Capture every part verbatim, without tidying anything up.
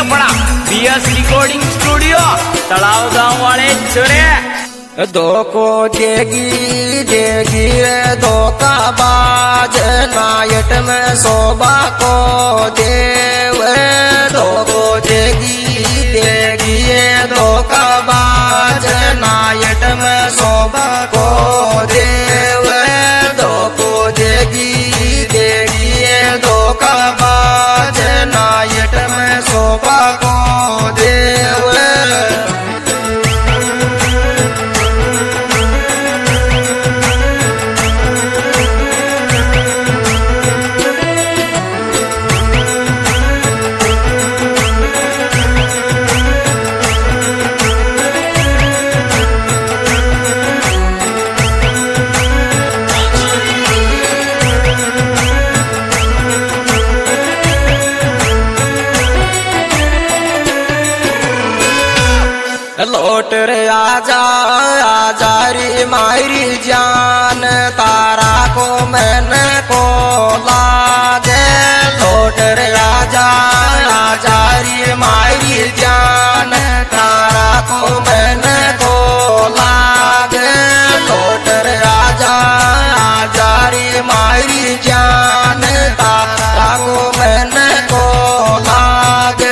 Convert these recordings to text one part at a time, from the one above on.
अपना BS recording studio तलाव गांव वाले छोरे धोखो देगी देगी रे धोखा बाज नायट में शोभा को देव धोखो देगी देगी धोखा बाज नायट में शोभा को देव धोखो देगी देगी धोखा बाज नायट में शोभा को देव लौट रे आजा आजा रे मायरी जान तारा को मैंने को लागे लौट रे आजा आजा रे मायरी जान तारा को मैंने को लागे लौट रे आजा आजा रे मायरी जान तारा को मैंने को लागे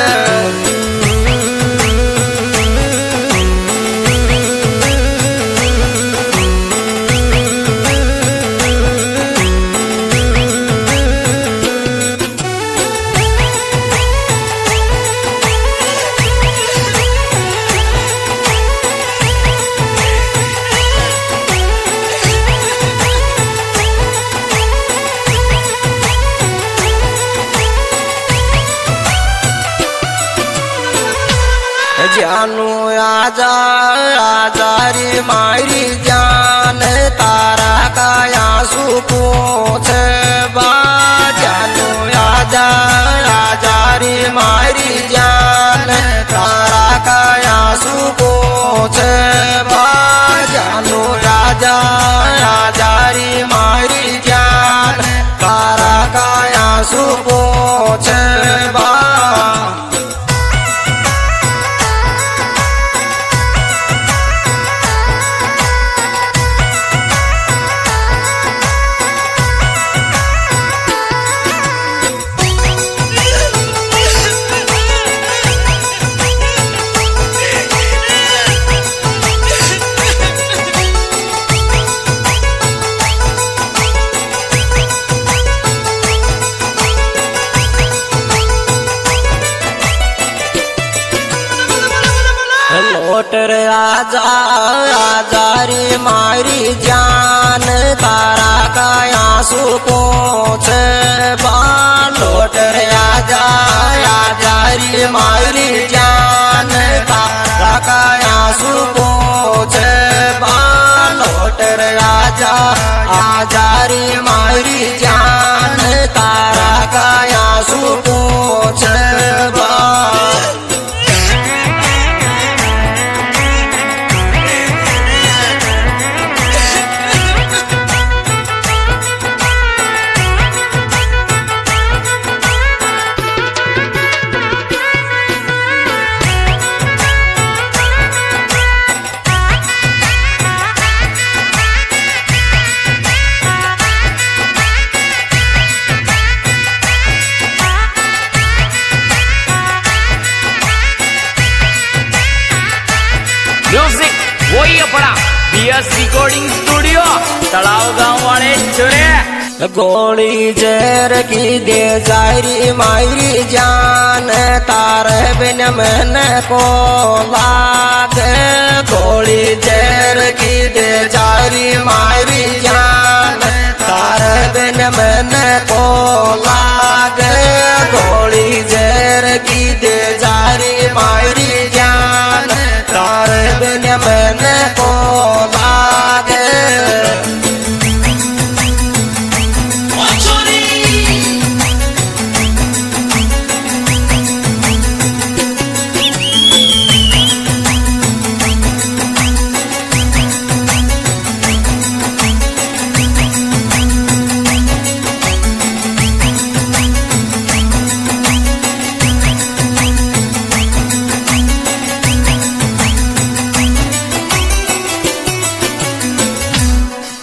जानू आजा आजा रे मायरी जान तारा का आंसू पोछ बा जानू आजा आजा रे मायरी जान तारा का आंसू पोछ बा जानू आजा आजा रे मायरी जान तारा का आंसू पोछ बा लौट रे आजा आजा रे मायरी जान तारा का आंसू पोछ बा लौट रे आजा आजा रे मायरी जान तारा का आंसू पोछ बा लौट रे आजा आजा रे मायरी जान तारा का आंसू पोछ बा म्यूजिक वही अपना बीएस रिकॉर्डिंग स्टूडियो तलाव गांव वाले छोरे गोली जहर की दे जारी मायरी जान तारे बिन मैंने को लागे गोली जहर की दे जारी मायरी जान तारे बिन मैंने को लागे गोली जहर की दे जारी मायरी जान तारे बिन मैंने को लागे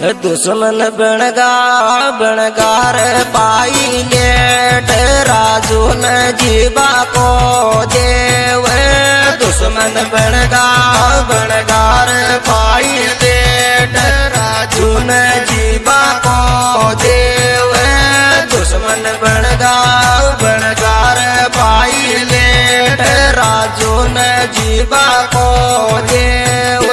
दुश्मन बनगा बनगार पाई लेट राजू न जीवा को देव दुश्मन बनगा बनगार पाई लेट राजू न जीवा को देव दुश्मन बनगा बनगार पाई लेट राजू न जीवा को देव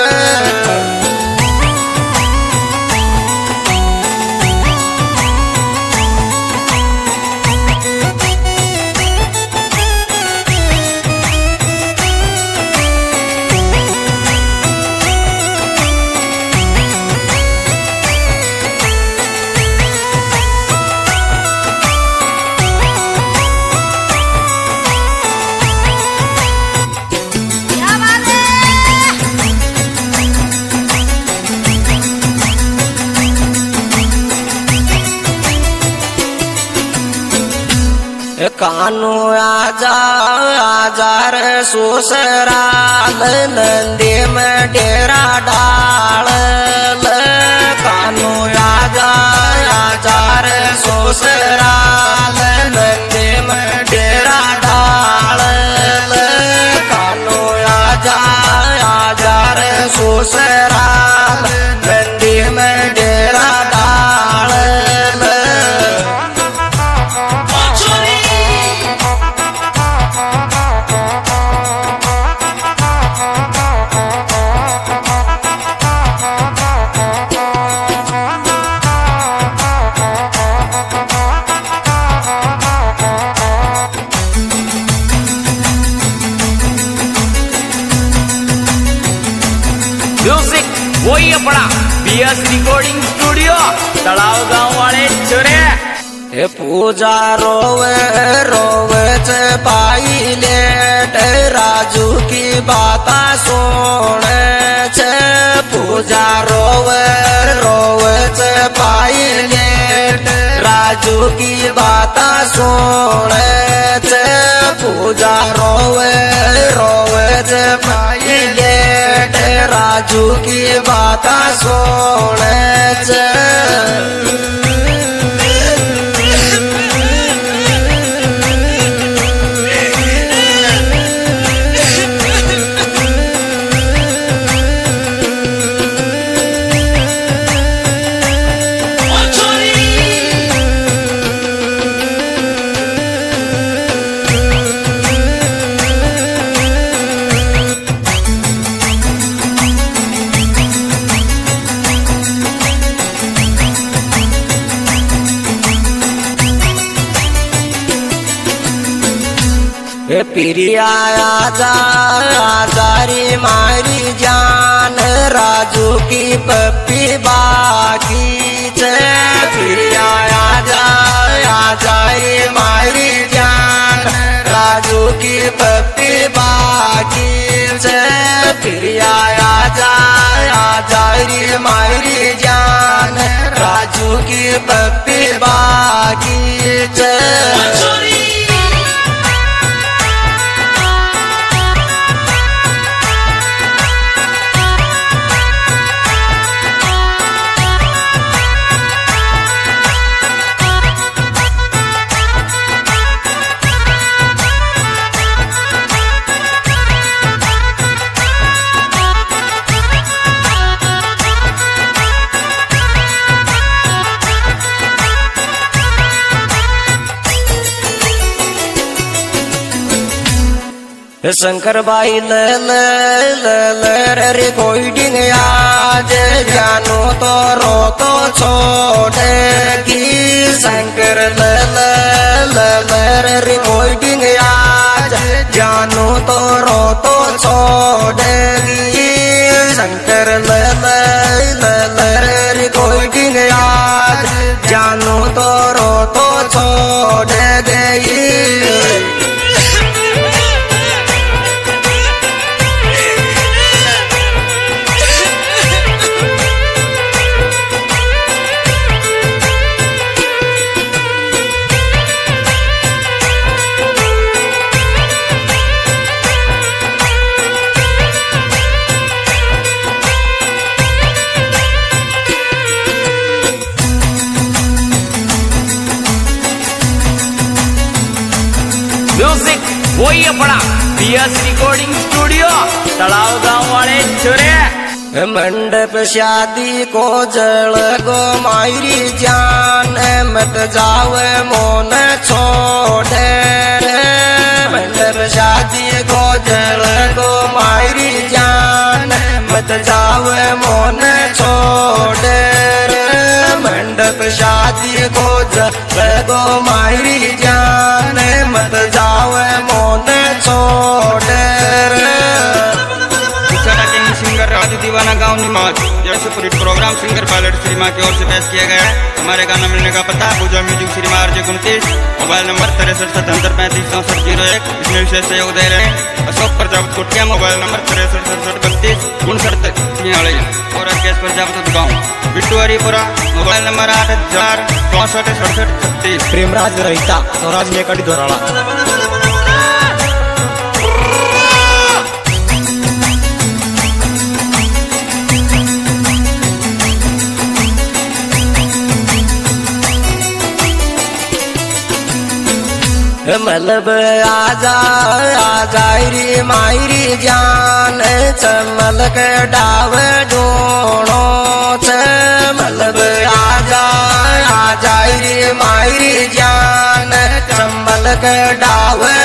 कानू आजा आजार सुसराल नंदी में डेरा डाल कानू आजा आजार सुसराल नंदी में डेरा डाल कानू आजा आजार सुसराल नंदी में डेरा डाल म्यूजिक वही अपना बीएस रिकॉर्डिंग स्टूडियो तलाव गांव वाले छोरे हे पूजा रोवे रोवे च पाई लेट राजू की बाता सुन छ पूजा रोवे रोवे च पाई लेट राजू की बाता सुन छ पूजा रोवे रोवे च पाई लेट राजू की बाता सुन छ पिरिया आजा आजारी मारी जान राजू की पप्पी बाकी च पिरिया आजा आजारी मारी जान राजू की पप्पी बाकी च पिरिया आजा आजारी मारी जान राजू की पप्पी बाकी च शंकर भाई ल ल ल ल रिकॉर्डिंग आज जानो तो रो तो छोड़ेगी शंकर ल ल ल ल रिकॉर्डिंग आज जानो तो रो तो छोड़ेगी शंकर ल ल ल ल रिकॉर्डिंग आज जानो तो रो तो छोड़ेगी पड़ा बीएस रिकॉर्डिंग स्टूडियो तलाव गांव वाले छोरे। मंडप शादी को जल गो मायरी जान मत जावे मोन छोड़े मंडप शादी को जल गो मायरी जान मत जावे मोन छोड़े मंडप शादी को जल गो मायरी जान मत जावे मोन छोड़े। सिंगर राजू दीवाना गांव निमाज जैसे पूरी प्रोग्राम सिंगर पायलट श्रीमा की ओर से पेश किया गया है। हमारे गाना मिलने का पता पूजा म्यूजिक श्रीमा आरजे उनतीस मोबाइल नंबर तिरसठ सतहत्तर पैंतीस चौसठ जीरो एक। इसमें विशेष सहयोग दे रहे हैं अशोक प्रजापत कुटिया मोबाइल नंबर तिरसठ सड़सठ बत्तीस उनसठ छियाली और राकेश प्रजापत गाँव बिट्टू हरिपुरा मोबाइल नंबर आठ हजार चौसठ सड़सठ छत्तीस। प्रेमराज रहिता स्वराज मेकड़ी धोराड़ा। मलब आजा आजारी मायरी जान चमल के डाव ढूंढो मलब आजा आजारी मायरी जान चमल के डाव